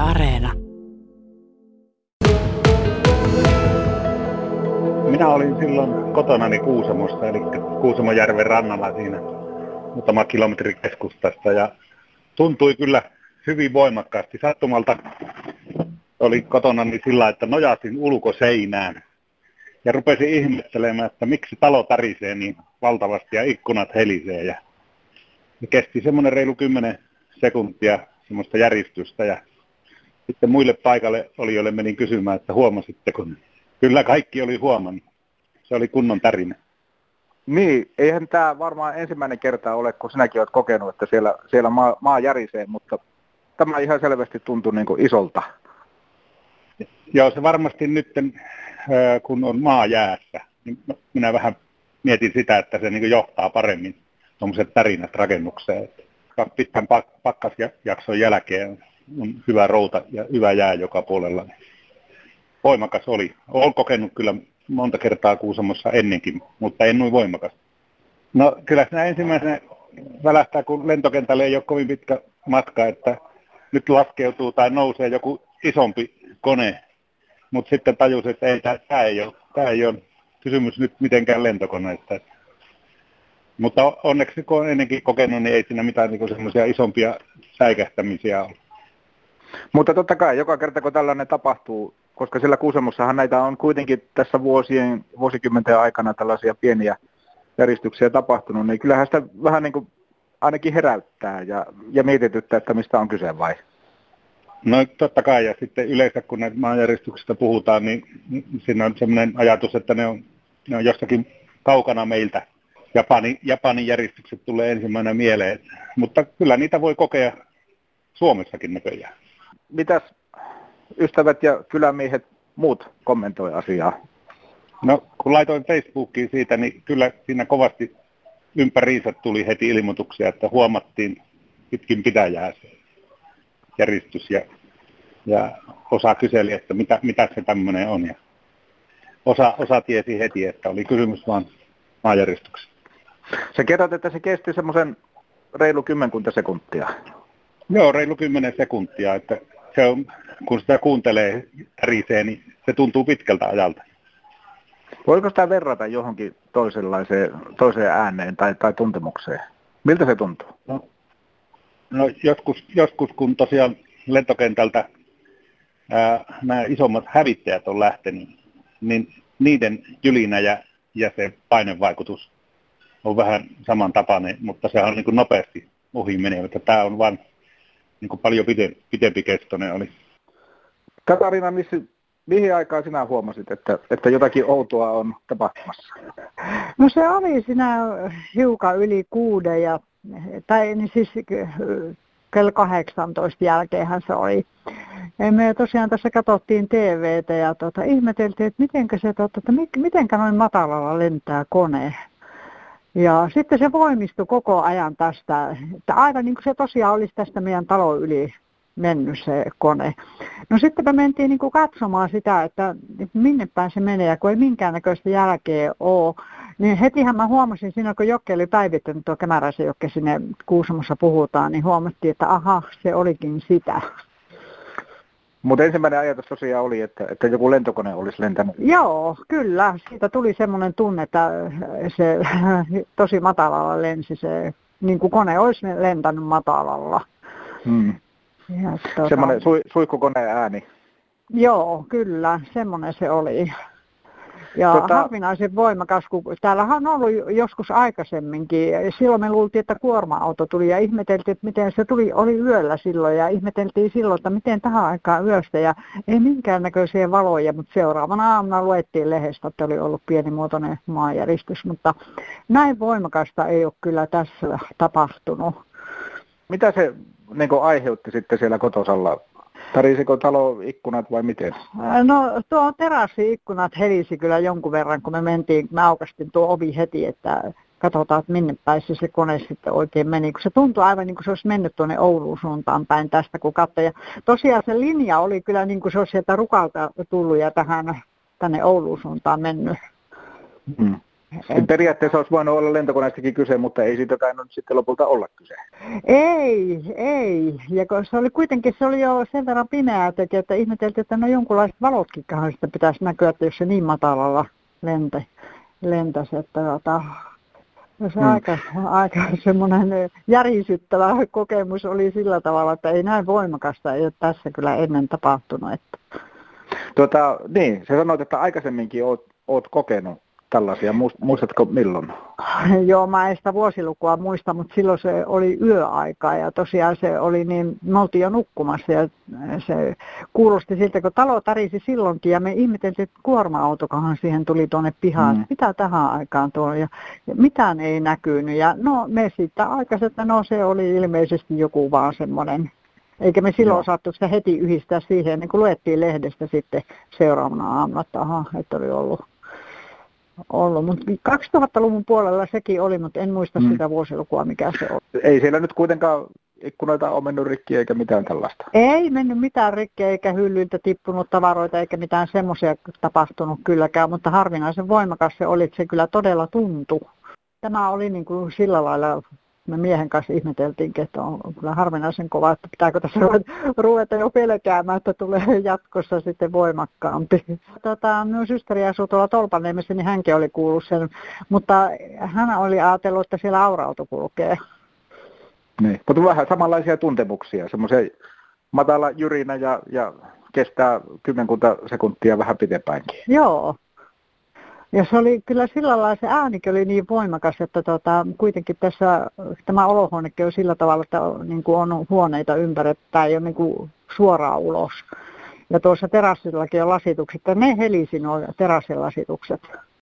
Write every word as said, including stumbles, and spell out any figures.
Areena. Minä olin silloin kotonani Kuusamossa, eli Kuusamojärven rannalla siinä muutama kilometri keskustasta, ja tuntui kyllä hyvin voimakkaasti. Sattumalta oli kotonani sillä, että nojasin ulkoseinään ja rupesin ihmettelemään, että miksi talo tärisee niin valtavasti ja ikkunat helisee. Ja kesti semmoinen reilu kymmenen sekuntia semmoista järistystä, ja sitten muille paikalle olijoille menin kysymään, että huomasitteko? Kyllä kaikki oli huomannut. Se oli kunnon tärinä. Niin, eihän tämä varmaan ensimmäinen kerta ole, kun sinäkin olet kokenut, että siellä, siellä maa, maa järisee, mutta tämä ihan selvästi tuntui niin kuin isolta. Joo, se varmasti nyt, kun on maa jäässä, niin minä vähän mietin sitä, että se niin johtaa paremmin tuommoiset tärinät rakennukseen. Pitkän pakkasjakson jälkeen on hyvä routa ja hyvä jää joka puolella. Voimakas oli. Olen kokenut kyllä monta kertaa Kuusamossa ennenkin, mutta en noin voimakas. No kyllä siinä ensimmäisenä välähtää, kun lentokentälle ei ole kovin pitkä matka, että nyt laskeutuu tai nousee joku isompi kone, mutta sitten tajusin, että ei, tämä ei ole, tämä ei ole kysymys nyt mitenkään lentokoneesta. Mutta onneksi kun olen ennenkin kokenut, niin ei siinä mitään niin semmoisia isompia säikähtämisiä ole. Mutta totta kai, joka kerta kun tällainen tapahtuu, koska sillä Kuusamossahan näitä on kuitenkin tässä vuosien, vuosikymmenten aikana tällaisia pieniä järjestyksiä tapahtunut, niin kyllähän sitä vähän niin kuin ainakin heräyttää ja, ja mietityttää, että mistä on kyse vai? No totta kai, ja sitten yleensä kun näitä maanjärjestyksistä puhutaan, niin siinä on sellainen ajatus, että ne on, ne on jossakin kaukana meiltä. Japani, Japanin järjestykset tulee ensimmäisenä mieleen, mutta kyllä niitä voi kokea Suomessakin näköjään. Mitäs ystävät ja kylämiehet muut kommentoi asiaa? No kun laitoin Facebookiin siitä, niin kyllä siinä kovasti ympäriinsä tuli heti ilmoituksia, että huomattiin pitkin pitäjää se järjestys ja, ja osa kyseli, että mitä, mitä se tämmöinen on. Ja osa, osa tiesi heti, että oli kysymys vaan maanjärjestyksestä. Sä kerrot, että se kesti semmoisen reilu kymmenkunta sekuntia. Joo, reilu kymmenen sekuntia, että se on, kun sitä kuuntelee tärisee, niin se tuntuu pitkältä ajalta. Voiko sitä verrata johonkin toisenlaiseen, toiseen ääneen tai, tai tuntemukseen? Miltä se tuntuu? No, no joskus, joskus, kun tosiaan lentokentältä ää, nämä isommat hävittäjät on lähtenyt, niin niiden jylinä ja, ja se painevaikutus on vähän samantapainen, mutta se on niin kuin nopeasti ohi menevä. Tämä on vain niin kuin paljon pitempi, pitempi kestoinen oli. Katariina, missä, mihin aikaan sinä huomasit, että, että jotakin outoa on tapahtumassa? No se oli siinä hiukan yli kuuden, ja, tai niin siis kello kahdeksantoista jälkeenhän se oli. Ja me tosiaan tässä katsottiin T V:tä ja tuota, ihmeteltiin, että mitenkä se, tuota, että mitenkä noin matalalla lentää kone. Ja sitten se voimistui koko ajan tästä, että aivan niin kuin se tosiaan olisi tästä meidän talon yli mennyt se kone. No sitten me mentiin niin kuin katsomaan sitä, että minne päin se menee, ja kun ei minkäännäköistä jälkeä ole, niin hetihän mä huomasin siinä, kun Jokke oli päivittänyt, tuo Kämäräisen Jokke sinne Kuusamossa puhutaan, niin huomattiin, että aha, se olikin sitä. Mutta ensimmäinen ajatus tosiaan oli, että, että joku lentokone olisi lentänyt. Joo, kyllä. Siitä tuli semmoinen tunne, että se tosi matalalla lensi se, niin kuin kone olisi lentänyt matalalla. Hmm. Tuota, semmoinen su, suihkukoneen ääni. Joo, kyllä. Semmoinen se oli. Ja tota... harvinaisen voimakas, kun täällähän on ollut joskus aikaisemminkin. Silloin me luultiin, että kuorma-auto tuli ja ihmeteltiin, että miten se tuli, oli yöllä silloin ja ihmeteltiin silloin, että miten tähän aikaan yöstä ja ei minkäännäköisiä valoja, mutta seuraavana aamuna luettiin lehdestä, että oli ollut pienimuotoinen maanjäristys, mutta näin voimakasta ei ole kyllä tässä tapahtunut. Mitä se niin kuin aiheutti sitten siellä kotosalla? Tarisiko talo ikkunat vai miten? No tuo terassi-ikkunat helisi kyllä jonkun verran, kun me mentiin, me aukastin tuo ovi heti, että katsotaan, että minne päin se kone sitten oikein meni. Kun se tuntui aivan niin kuin se olisi mennyt tuonne Ouluun suuntaan päin tästä, kun katsoi. Ja tosiaan se linja oli kyllä niin kuin se olisi sieltä Rukalta tullut ja tähän, tänne Ouluun suuntaan mennyt. Hmm. Et... Periaatteessa olisi voinut olla lentokoneestakin kyse, mutta ei siitä tainnut sitten lopulta olla kyse. Ei, ei. Ja se oli kuitenkin se oli jo sen verran pimeää teki, että ihmeteltiin, että no jonkunlaiset valotkinkaan sitä pitäisi näkyä, että jos se niin matalalla lentä, lentäisi. Että, tota, se hmm. aika, aika semmoinen järisyttävä kokemus oli sillä tavalla, että ei näin voimakasta, ei ole tässä kyllä ennen tapahtunut. Että. Tuota, niin, sä sanoit, että aikaisemminkin oot, oot kokenut tällaisia. Muistatko milloin? Joo, mä en sitä vuosilukua muista, mutta silloin se oli yöaika ja tosiaan se oli niin, me oltiin jo nukkumassa ja se kuulosti siltä, kun talo tärisi silloinkin ja me ihmeteltiin, että kuorma-autokahan siihen tuli tuonne pihaan, mm. mitä tähän aikaan tuolla ja, ja mitään ei näkynyt ja no me sitten aikaisemmin, että no se oli ilmeisesti joku vaan semmoinen. Eikä me silloin osattu sitä heti yhdistää siihen, niin kun luettiin lehdestä sitten seuraavana aamuna, että aha, että oli ollut. ollut. Mutta kaksituhattaluvun puolella sekin oli, mutta en muista mm. sitä vuosilukua, mikä se oli. Ei siellä nyt kuitenkaan ikkunoita ole mennyt rikki eikä mitään tällaista? Ei mennyt mitään rikki eikä hyllyiltä tippunut tavaroita eikä mitään semmoisia tapahtunut kylläkään, mutta harvinaisen voimakas se oli, että se kyllä todella tuntui. Tämä oli niin kuin sillä lailla. Me miehen kanssa ihmeteltiinkin, että on kyllä harvinaisen kova, että pitääkö tässä ruveta jo pelkäämään, että tulee jatkossa sitten voimakkaampi. Tota, minun systeri asui tuolla Tolpanniemessä, niin hänkin oli kuullut sen, mutta hän oli ajatellut, että siellä aura-auto kulkee. Niin, mutta vähän samanlaisia tuntemuksia, semmoisen matala jyrinä ja, ja kestää kymmenkunta sekuntia vähän pitempäänkin. Joo. Ja se oli kyllä sillä lailla, se äänikin oli niin voimakas, että tota, kuitenkin tässä tämä olohuonekin on sillä tavalla, että niin kuin on huoneita ympäri, että ei ole niin kuin suoraan ulos. Ja tuossa terassillakin on lasitukset, ja ne helisi nuo terassilasitukset.